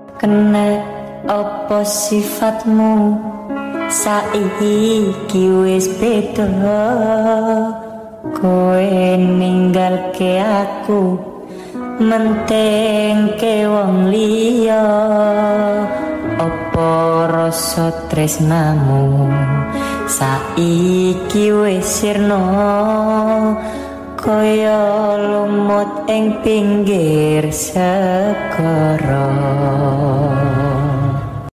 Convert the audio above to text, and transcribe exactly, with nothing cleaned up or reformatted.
Kena apa sifatmu saiki wis beda, kowe ninggalke aku mentengke wong liya. Apa rasa tresnamu saiki wis sirna, kaya lumut ing pinggir segara.